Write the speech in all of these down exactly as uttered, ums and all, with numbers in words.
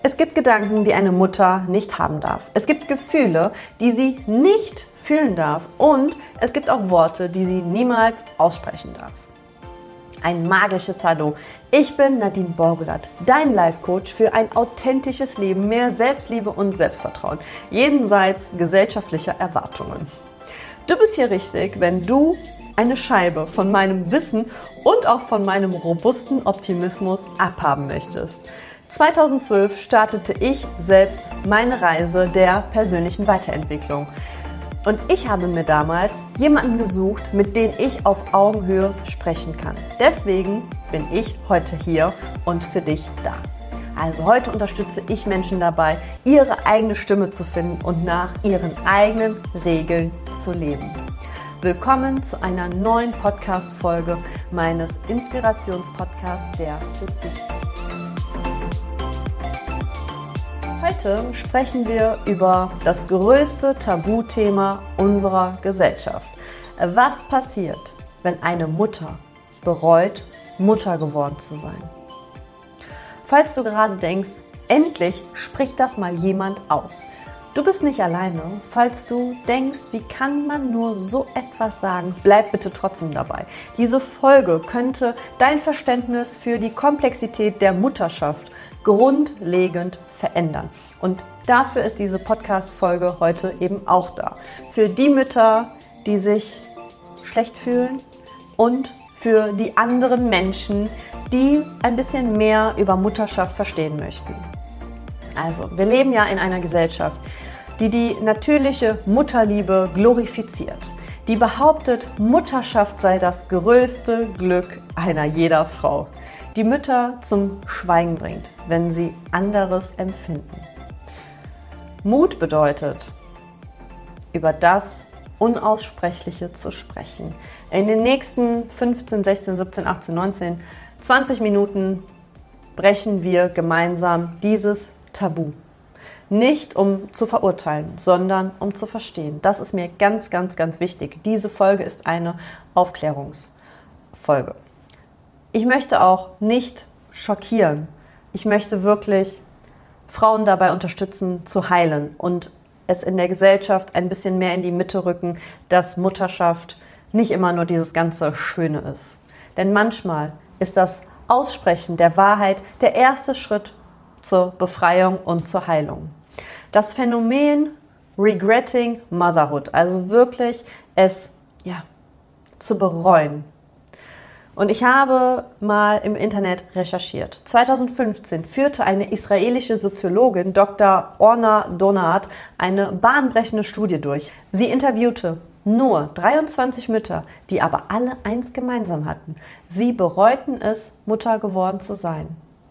Es gibt Gedanken, die eine Mutter nicht haben darf. Es gibt Gefühle, die sie nicht fühlen darf. Und es gibt auch Worte, die sie niemals aussprechen darf. Ein magisches Hallo. Ich bin Nadine Borgulat, dein Life-Coach für ein authentisches Leben, mehr Selbstliebe und Selbstvertrauen, jenseits gesellschaftlicher Erwartungen. Du bist hier richtig, wenn du eine Scheibe von meinem Wissen und auch von meinem robusten Optimismus abhaben möchtest. zweitausendzwölf startete ich selbst meine Reise der persönlichen Weiterentwicklung. Und ich habe mir damals jemanden gesucht, mit dem ich auf Augenhöhe sprechen kann. Deswegen bin ich heute hier und für dich da. Also heute unterstütze ich Menschen dabei, ihre eigene Stimme zu finden und nach ihren eigenen Regeln zu leben. Willkommen zu einer neuen Podcast-Folge meines Inspirationspodcasts, der für dich ist. Heute sprechen wir über das größte Tabuthema unserer Gesellschaft. Was passiert, wenn eine Mutter bereut, Mutter geworden zu sein? Falls du gerade denkst, endlich spricht das mal jemand aus. Du bist nicht alleine. Falls du denkst, wie kann man nur so etwas sagen, bleib bitte trotzdem dabei. Diese Folge könnte dein Verständnis für die Komplexität der Mutterschaft grundlegend verändern. Und dafür ist diese Podcast-Folge heute eben auch da. Für die Mütter, die sich schlecht fühlen und für die anderen Menschen, die ein bisschen mehr über Mutterschaft verstehen möchten. Also, wir leben ja in einer Gesellschaft, die die natürliche Mutterliebe glorifiziert, die behauptet, Mutterschaft sei das größte Glück einer jeder Frau, die Mütter zum Schweigen bringt, wenn sie anderes empfinden. Mut bedeutet, über das Unaussprechliche zu sprechen. In den nächsten fünfzehn, sechzehn, siebzehn, achtzehn, neunzehn, zwanzig Minuten brechen wir gemeinsam dieses Tabu. Nicht um zu verurteilen, sondern um zu verstehen. Das ist mir ganz, ganz, ganz wichtig. Diese Folge ist eine Aufklärungsfolge. Ich möchte auch nicht schockieren. Ich möchte wirklich Frauen dabei unterstützen, zu heilen und es in der Gesellschaft ein bisschen mehr in die Mitte rücken, dass Mutterschaft nicht immer nur dieses ganze Schöne ist. Denn manchmal ist das Aussprechen der Wahrheit der erste Schritt zur Befreiung und zur Heilung. Das Phänomen Regretting Motherhood, also wirklich es ja, zu bereuen. Und ich habe mal im Internet recherchiert. zweitausendfünfzehn führte eine israelische Soziologin, Doktor Orna Donat, eine bahnbrechende Studie durch. Sie interviewte nur dreiundzwanzig Mütter, die aber alle eins gemeinsam hatten. Sie bereuten es, Mutter geworden zu sein.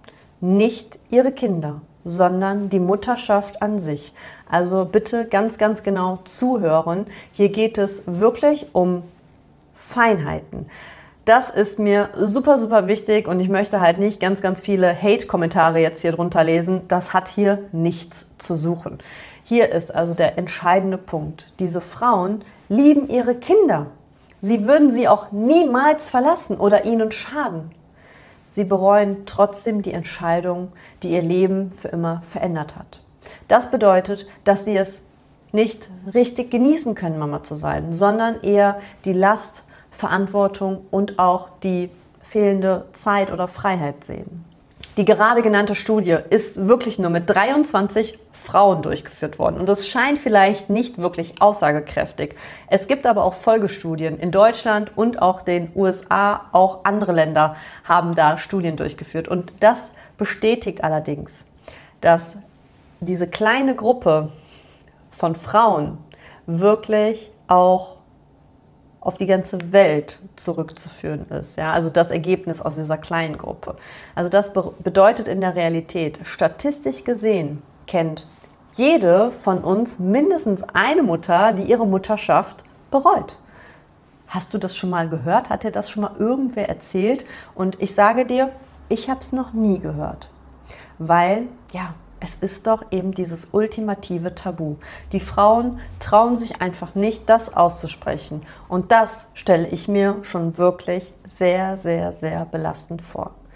Nicht ihre Kinder, sondern die Mutterschaft an sich. Also bitte ganz, ganz genau zuhören. Hier geht es wirklich um Feinheiten. Das ist mir super, super wichtig und ich möchte halt nicht ganz, ganz viele Hate-Kommentare jetzt hier drunter lesen. Das hat hier nichts zu suchen. Hier ist also der entscheidende Punkt. Diese Frauen lieben ihre Kinder. Sie würden sie auch niemals verlassen oder ihnen schaden. Sie bereuen trotzdem die Entscheidung, die ihr Leben für immer verändert hat. Das bedeutet, dass sie es nicht richtig genießen können, Mama zu sein, sondern eher die Last, Verantwortung und auch die fehlende Zeit oder Freiheit sehen. Die gerade genannte Studie ist wirklich nur mit dreiundzwanzig Frauen durchgeführt worden und es scheint vielleicht nicht wirklich aussagekräftig. Es gibt aber auch Folgestudien in Deutschland und auch den U S A, auch andere Länder haben da Studien durchgeführt und das bestätigt allerdings, dass diese kleine Gruppe von Frauen wirklich auch auf die ganze Welt zurückzuführen ist. Ja? Also das Ergebnis aus dieser kleinen Gruppe. Also das be- bedeutet in der Realität, statistisch gesehen, kennt jede von uns mindestens eine Mutter, die ihre Mutterschaft bereut. Hast du das schon mal gehört? Hat dir das schon mal irgendwer erzählt? Und ich sage dir, ich habe es noch nie gehört. Weil, ja, es ist doch eben dieses ultimative Tabu. Die Frauen trauen sich einfach nicht, das auszusprechen. Und das stelle ich mir schon wirklich sehr, sehr, sehr belastend vor.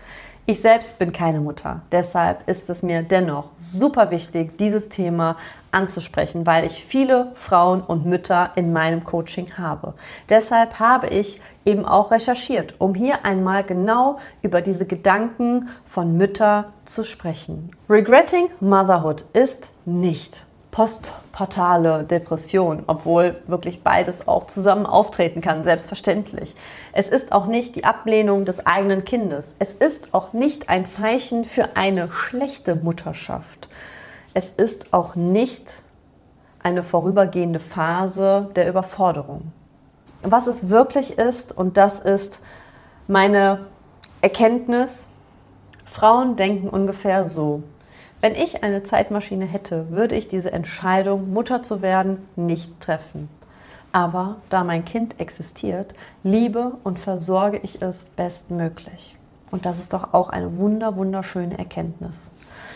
Ich selbst bin keine Mutter, deshalb ist es mir dennoch super wichtig, dieses Thema anzusprechen, weil ich viele Frauen und Mütter in meinem Coaching habe. Deshalb habe ich eben auch recherchiert, um hier einmal genau über diese Gedanken von Müttern zu sprechen. Regretting Motherhood ist nicht postpartale Depression, obwohl wirklich beides auch zusammen auftreten kann, selbstverständlich. Es ist auch nicht die Ablehnung des eigenen Kindes. Es ist auch nicht ein Zeichen für eine schlechte Mutterschaft. Es ist auch nicht eine vorübergehende Phase der Überforderung. Was es wirklich ist, und das ist meine Erkenntnis, Frauen denken ungefähr so: Wenn ich eine Zeitmaschine hätte, würde ich diese Entscheidung, Mutter zu werden, nicht treffen. Aber da mein Kind existiert, liebe und versorge ich es bestmöglich. Und das ist doch auch eine wunder, wunderschöne Erkenntnis.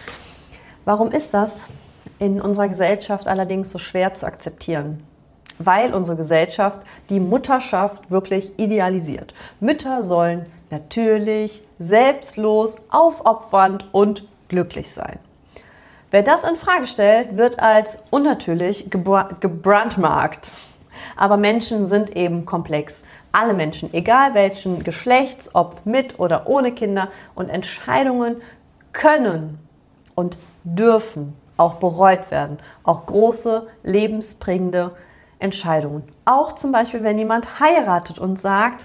Warum ist das in unserer Gesellschaft allerdings so schwer zu akzeptieren? Weil unsere Gesellschaft die Mutterschaft wirklich idealisiert. Mütter sollen natürlich, selbstlos, aufopfernd und glücklich sein. Wer das in Frage stellt, wird als unnatürlich gebrandmarkt. Aber Menschen sind eben komplex. Alle Menschen, egal welchen Geschlechts, ob mit oder ohne Kinder, und Entscheidungen können und dürfen auch bereut werden. Auch große, lebensbringende Entscheidungen. Auch zum Beispiel, wenn jemand heiratet und sagt,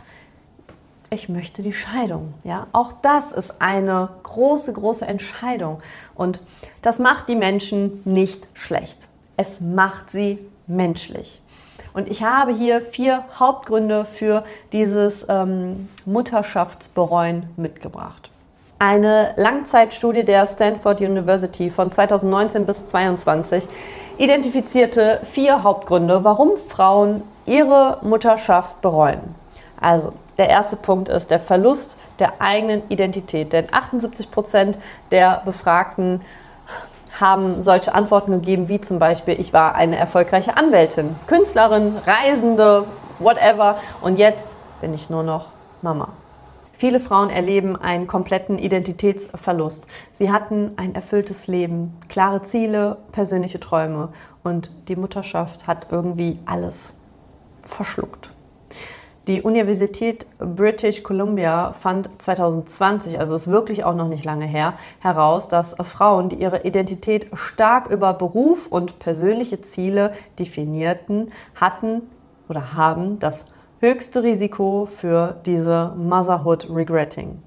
ich möchte die Scheidung. Ja, auch das ist eine große, große Entscheidung. Und das macht die Menschen nicht schlecht. Es macht sie menschlich. Und ich habe hier vier Hauptgründe für dieses ähm, Mutterschaftsbereuen mitgebracht. Eine Langzeitstudie der Stanford University von zweitausendneunzehn bis zweitausendzweiundzwanzig identifizierte vier Hauptgründe, warum Frauen ihre Mutterschaft bereuen. Also, der erste Punkt ist der Verlust der eigenen Identität. Denn achtundsiebzig Prozent der Befragten haben solche Antworten gegeben, wie zum Beispiel: Ich war eine erfolgreiche Anwältin, Künstlerin, Reisende, whatever, und jetzt bin ich nur noch Mama. Viele Frauen erleben einen kompletten Identitätsverlust. Sie hatten ein erfülltes Leben, klare Ziele, persönliche Träume, und die Mutterschaft hat irgendwie alles verschluckt. Die Universität British Columbia fand zweitausendzwanzig, also ist wirklich auch noch nicht lange her, heraus, dass Frauen, die ihre Identität stark über Beruf und persönliche Ziele definierten, hatten oder haben das höchste Risiko für diese Motherhood Regretting.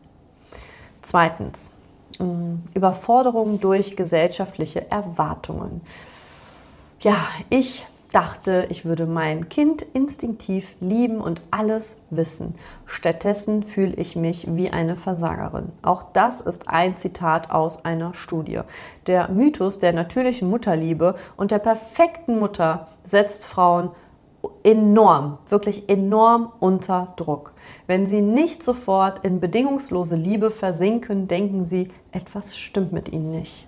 Zweitens, Überforderung durch gesellschaftliche Erwartungen. Ja, ich dachte, ich würde mein Kind instinktiv lieben und alles wissen. Stattdessen fühle ich mich wie eine Versagerin. Auch das ist ein Zitat aus einer Studie. Der Mythos der natürlichen Mutterliebe und der perfekten Mutter setzt Frauen enorm, wirklich enorm unter Druck. Wenn sie nicht sofort in bedingungslose Liebe versinken, denken sie, etwas stimmt mit ihnen nicht.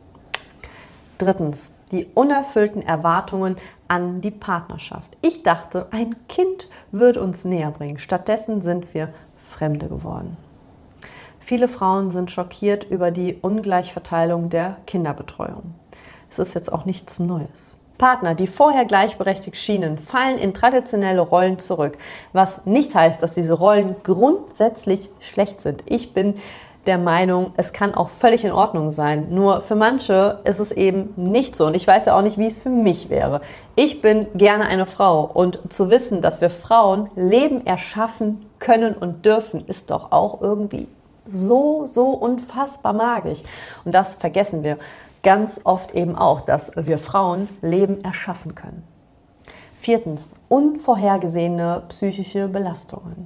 Drittens, die unerfüllten Erwartungen an die Partnerschaft. Ich dachte, ein Kind würde uns näher bringen. Stattdessen sind wir Fremde geworden. Viele Frauen sind schockiert über die Ungleichverteilung der Kinderbetreuung. Es ist jetzt auch nichts Neues. Partner, die vorher gleichberechtigt schienen, fallen in traditionelle Rollen zurück, was nicht heißt, dass diese Rollen grundsätzlich schlecht sind. Ich bin der Meinung, es kann auch völlig in Ordnung sein. Nur für manche ist es eben nicht so. Und ich weiß ja auch nicht, wie es für mich wäre. Ich bin gerne eine Frau. Und zu wissen, dass wir Frauen Leben erschaffen können und dürfen, ist doch auch irgendwie so, so unfassbar magisch. Und das vergessen wir ganz oft eben auch, dass wir Frauen Leben erschaffen können. Viertens, unvorhergesehene psychische Belastungen.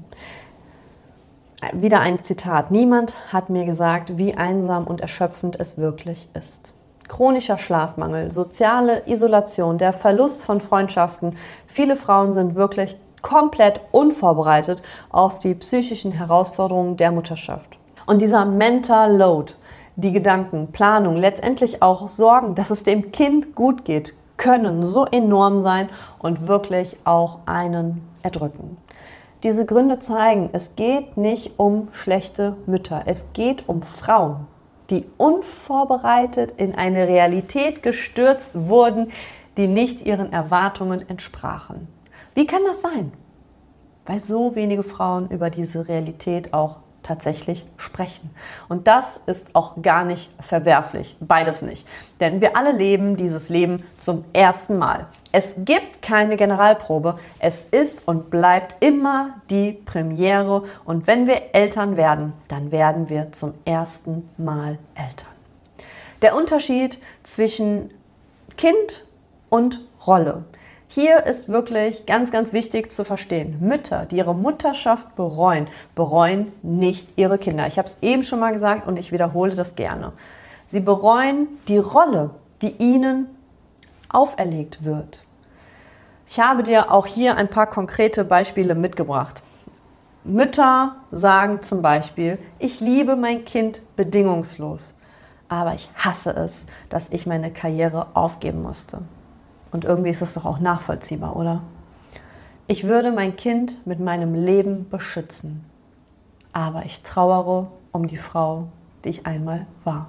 Wieder ein Zitat. Niemand hat mir gesagt, wie einsam und erschöpfend es wirklich ist. Chronischer Schlafmangel, soziale Isolation, der Verlust von Freundschaften. Viele Frauen sind wirklich komplett unvorbereitet auf die psychischen Herausforderungen der Mutterschaft. Und dieser Mental Load, die Gedanken, Planung, letztendlich auch Sorgen, dass es dem Kind gut geht, können so enorm sein und wirklich auch einen erdrücken. Diese Gründe zeigen, es geht nicht um schlechte Mütter. Es geht um Frauen, die unvorbereitet in eine Realität gestürzt wurden, die nicht ihren Erwartungen entsprachen. Wie kann das sein? Weil so wenige Frauen über diese Realität auch tatsächlich sprechen. Und das ist auch gar nicht verwerflich, beides nicht. Denn wir alle leben dieses Leben zum ersten Mal. Es gibt keine Generalprobe, es ist und bleibt immer die Premiere. Und wenn wir Eltern werden, dann werden wir zum ersten Mal Eltern. Der Unterschied zwischen Kind und Rolle. Hier ist wirklich ganz, ganz wichtig zu verstehen. Mütter, die ihre Mutterschaft bereuen, bereuen nicht ihre Kinder. Ich habe es eben schon mal gesagt und ich wiederhole das gerne. Sie bereuen die Rolle, die ihnen auferlegt wird. Ich habe dir auch hier ein paar konkrete Beispiele mitgebracht. Mütter sagen zum Beispiel, ich liebe mein Kind bedingungslos, aber ich hasse es, dass ich meine Karriere aufgeben musste. Und irgendwie ist das doch auch nachvollziehbar, oder? Ich würde mein Kind mit meinem Leben beschützen, aber ich trauere um die Frau, die ich einmal war.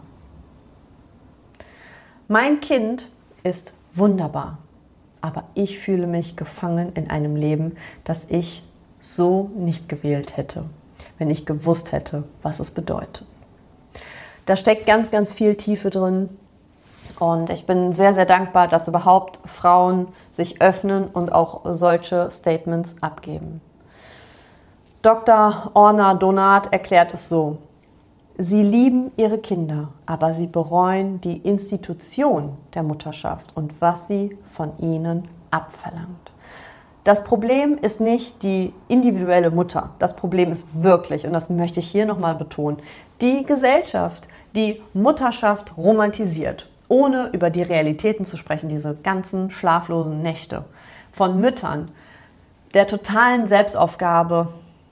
Mein Kind ist wunderbar, aber ich fühle mich gefangen in einem Leben, das ich so nicht gewählt hätte, wenn ich gewusst hätte, was es bedeutet. Da steckt ganz, ganz viel Tiefe drin. Und ich bin sehr, sehr dankbar, dass überhaupt Frauen sich öffnen und auch solche Statements abgeben. Doktor Orna Donath erklärt es so: Sie lieben ihre Kinder, aber sie bereuen die Institution der Mutterschaft und was sie von ihnen abverlangt. Das Problem ist nicht die individuelle Mutter. Das Problem ist wirklich, und das möchte ich hier nochmal betonen, die Gesellschaft, die Mutterschaft romantisiert, ohne über die Realitäten zu sprechen, diese ganzen schlaflosen Nächte von Müttern, der totalen Selbstaufgabe,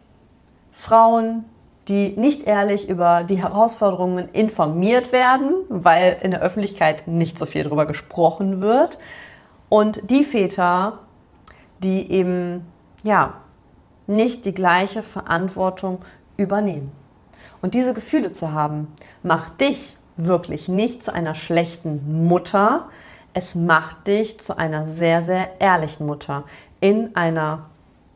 Frauen, die nicht ehrlich über die Herausforderungen informiert werden, weil in der Öffentlichkeit nicht so viel darüber gesprochen wird, und die Väter, die eben ja nicht die gleiche Verantwortung übernehmen. Und diese Gefühle zu haben, macht dich wirklich nicht zu einer schlechten Mutter, es macht dich zu einer sehr, sehr ehrlichen Mutter in einer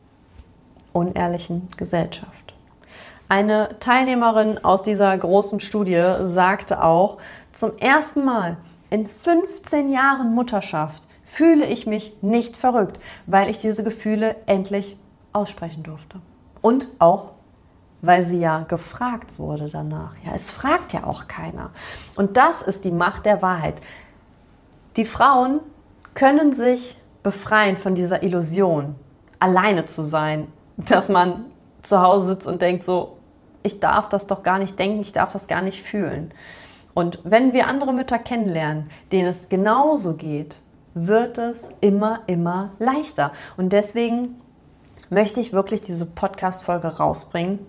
unehrlichen Gesellschaft. Eine Teilnehmerin aus dieser großen Studie sagte auch, zum ersten Mal in fünfzehn Jahren Mutterschaft fühle ich mich nicht verrückt, weil ich diese Gefühle endlich aussprechen durfte. Und auch weil sie ja gefragt wurde danach. Ja, es fragt ja auch keiner. Und das ist die Macht der Wahrheit. Die Frauen können sich befreien von dieser Illusion, alleine zu sein, dass man zu Hause sitzt und denkt so, ich darf das doch gar nicht denken, ich darf das gar nicht fühlen. Und wenn wir andere Mütter kennenlernen, denen es genauso geht, wird es immer, immer leichter. Und deswegen möchte ich wirklich diese Podcast-Folge rausbringen.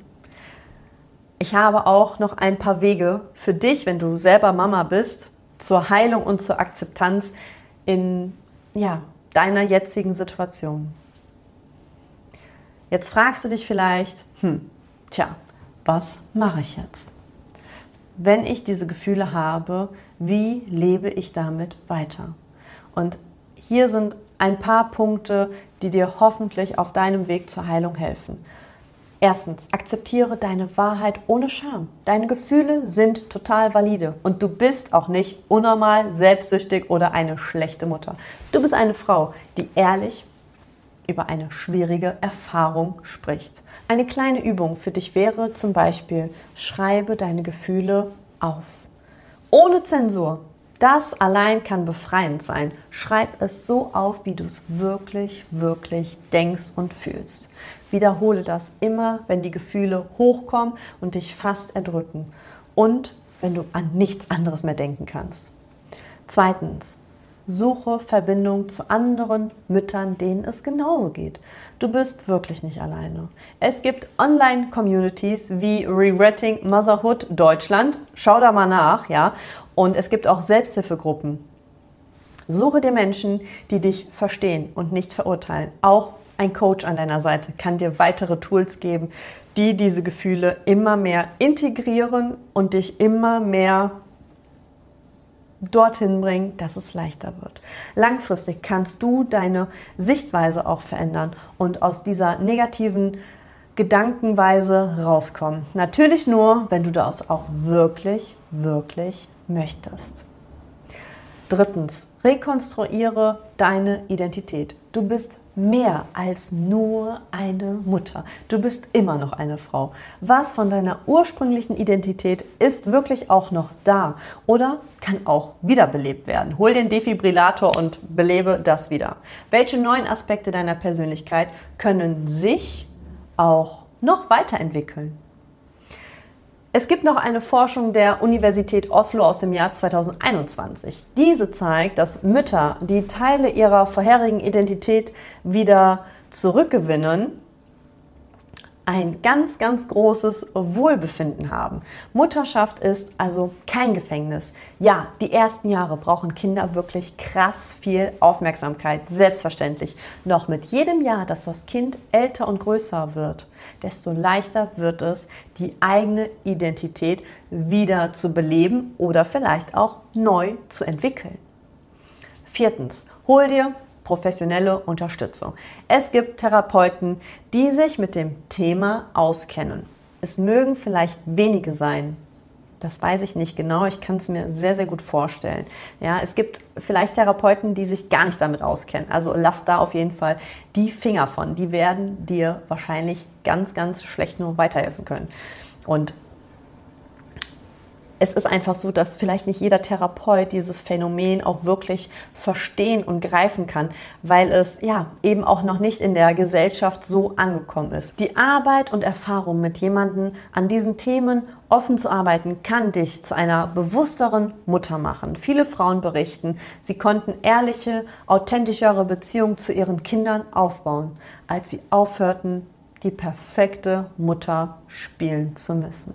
Ich habe auch noch ein paar Wege für dich, wenn du selber Mama bist, zur Heilung und zur Akzeptanz in ja, deiner jetzigen Situation. Jetzt fragst du dich vielleicht, hm, tja, was mache ich jetzt? Wenn ich diese Gefühle habe, wie lebe ich damit weiter? Und hier sind ein paar Punkte, die dir hoffentlich auf deinem Weg zur Heilung helfen. Erstens, akzeptiere deine Wahrheit ohne Scham. Deine Gefühle sind total valide und du bist auch nicht unnormal, selbstsüchtig oder eine schlechte Mutter. Du bist eine Frau, die ehrlich über eine schwierige Erfahrung spricht. Eine kleine Übung für dich wäre zum Beispiel, schreibe deine Gefühle auf. Ohne Zensur. Das allein kann befreiend sein. Schreib es so auf, wie du es wirklich, wirklich denkst und fühlst. Wiederhole das immer, wenn die Gefühle hochkommen und dich fast erdrücken und wenn du an nichts anderes mehr denken kannst. Zweitens, suche Verbindung zu anderen Müttern, denen es genauso geht. Du bist wirklich nicht alleine. Es gibt Online-Communities wie Regretting Motherhood Deutschland. Schau da mal nach, ja. Und es gibt auch Selbsthilfegruppen. Suche dir Menschen, die dich verstehen und nicht verurteilen, auch Ein Coach an deiner Seite kann dir weitere Tools geben, die diese Gefühle immer mehr integrieren und dich immer mehr dorthin bringen, dass es leichter wird. Langfristig kannst du deine Sichtweise auch verändern und aus dieser negativen Gedankenweise rauskommen. Natürlich nur, wenn du das auch wirklich, wirklich möchtest. Drittens, rekonstruiere deine Identität. Du bist mehr als nur eine Mutter. Du bist immer noch eine Frau. Was von deiner ursprünglichen Identität ist wirklich auch noch da oder kann auch wiederbelebt werden. Hol den Defibrillator und belebe das wieder. Welche neuen Aspekte deiner Persönlichkeit können sich auch noch weiterentwickeln? Es gibt noch eine Forschung der Universität Oslo aus dem Jahr zweitausendeinundzwanzig. Diese zeigt, dass Mütter, die Teile ihrer vorherigen Identität wieder zurückgewinnen, ein ganz, ganz großes Wohlbefinden haben. Mutterschaft ist also kein Gefängnis. Ja, die ersten Jahre brauchen Kinder wirklich krass viel Aufmerksamkeit, selbstverständlich. Doch mit jedem Jahr, dass das Kind älter und größer wird, desto leichter wird es, die eigene Identität wieder zu beleben oder vielleicht auch neu zu entwickeln. Viertens, hol dir professionelle Unterstützung. Es gibt Therapeuten, die sich mit dem Thema auskennen. Es mögen vielleicht wenige sein. Das weiß ich nicht genau. Ich kann es mir sehr, sehr gut vorstellen. Ja, es gibt vielleicht Therapeuten, die sich gar nicht damit auskennen. Also lass da auf jeden Fall die Finger von. Die werden dir wahrscheinlich ganz, ganz schlecht nur weiterhelfen können. Und es ist einfach so, dass vielleicht nicht jeder Therapeut dieses Phänomen auch wirklich verstehen und greifen kann, weil es ja eben auch noch nicht in der Gesellschaft so angekommen ist. Die Arbeit und Erfahrung mit jemandem an diesen Themen offen zu arbeiten, kann dich zu einer bewussteren Mutter machen. Viele Frauen berichten, sie konnten ehrliche, authentischere Beziehungen zu ihren Kindern aufbauen, als sie aufhörten, die perfekte Mutter spielen zu müssen.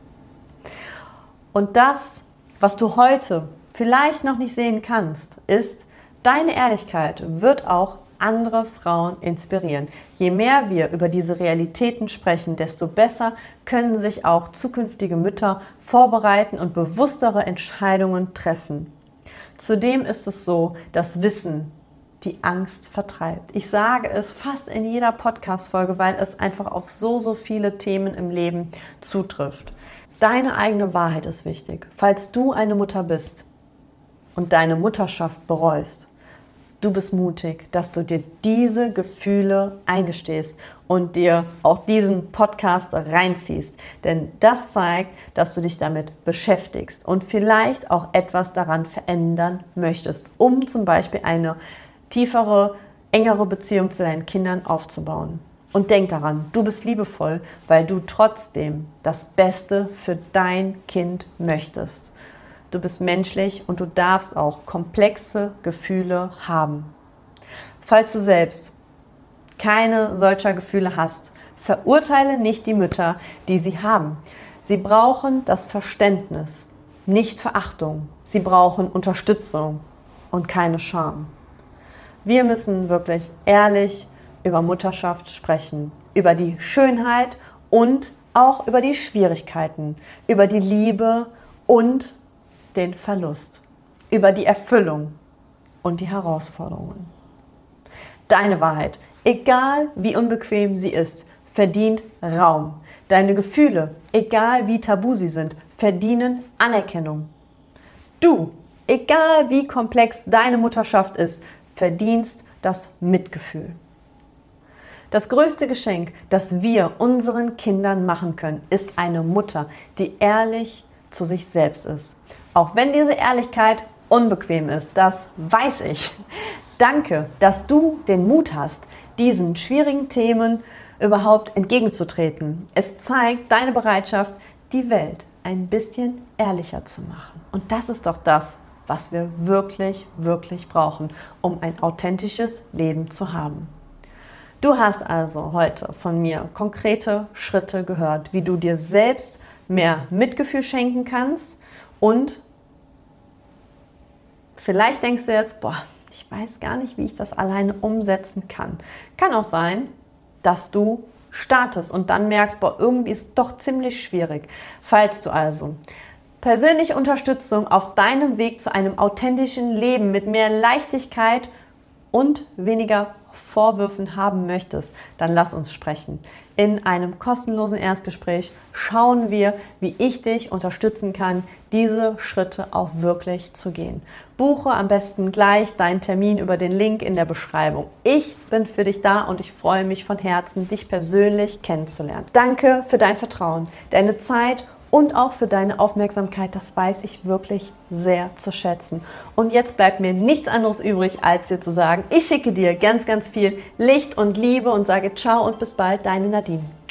Und das, was du heute vielleicht noch nicht sehen kannst, ist, deine Ehrlichkeit wird auch andere Frauen inspirieren. Je mehr wir über diese Realitäten sprechen, desto besser können sich auch zukünftige Mütter vorbereiten und bewusstere Entscheidungen treffen. Zudem ist es so, dass Wissen die Angst vertreibt. Ich sage es fast in jeder Podcast-Folge, weil es einfach auf so, so viele Themen im Leben zutrifft. Deine eigene Wahrheit ist wichtig. Falls du eine Mutter bist und deine Mutterschaft bereust, du bist mutig, dass du dir diese Gefühle eingestehst und dir auch diesen Podcast reinziehst. Denn das zeigt, dass du dich damit beschäftigst und vielleicht auch etwas daran verändern möchtest, um zum Beispiel eine tiefere, engere Beziehung zu deinen Kindern aufzubauen. Und denk daran, du bist liebevoll, weil du trotzdem das Beste für dein Kind möchtest. Du bist menschlich und du darfst auch komplexe Gefühle haben. Falls du selbst keine solcher Gefühle hast, verurteile nicht die Mütter, die sie haben. Sie brauchen das Verständnis, nicht Verachtung. Sie brauchen Unterstützung und keine Scham. Wir müssen wirklich ehrlich über Mutterschaft sprechen, über die Schönheit und auch über die Schwierigkeiten, über die Liebe und den Verlust, über die Erfüllung und die Herausforderungen. Deine Wahrheit, egal wie unbequem sie ist, verdient Raum. Deine Gefühle, egal wie tabu sie sind, verdienen Anerkennung. Du, egal wie komplex deine Mutterschaft ist, verdienst das Mitgefühl. Das größte Geschenk, das wir unseren Kindern machen können, ist eine Mutter, die ehrlich zu sich selbst ist. Auch wenn diese Ehrlichkeit unbequem ist, das weiß ich. Danke, dass du den Mut hast, diesen schwierigen Themen überhaupt entgegenzutreten. Es zeigt deine Bereitschaft, die Welt ein bisschen ehrlicher zu machen. Und das ist doch das, was wir wirklich, wirklich brauchen, um ein authentisches Leben zu haben. Du hast also heute von mir konkrete Schritte gehört, wie du dir selbst mehr Mitgefühl schenken kannst und vielleicht denkst du jetzt, boah, ich weiß gar nicht, wie ich das alleine umsetzen kann. Kann auch sein, dass du startest und dann merkst, boah, irgendwie ist es doch ziemlich schwierig. Falls du also persönliche Unterstützung auf deinem Weg zu einem authentischen Leben mit mehr Leichtigkeit und weniger Vorwürfen haben möchtest, dann lass uns sprechen. In einem kostenlosen Erstgespräch schauen wir, wie ich dich unterstützen kann, diese Schritte auch wirklich zu gehen. Buche am besten gleich deinen Termin über den Link in der Beschreibung. Ich bin für dich da und ich freue mich von Herzen, dich persönlich kennenzulernen. Danke für dein Vertrauen, deine Zeit und auch für deine Aufmerksamkeit. Das weiß ich wirklich sehr zu schätzen. Und jetzt bleibt mir nichts anderes übrig, als dir zu sagen, ich schicke dir ganz, ganz viel Licht und Liebe und sage ciao und bis bald, deine Nadine.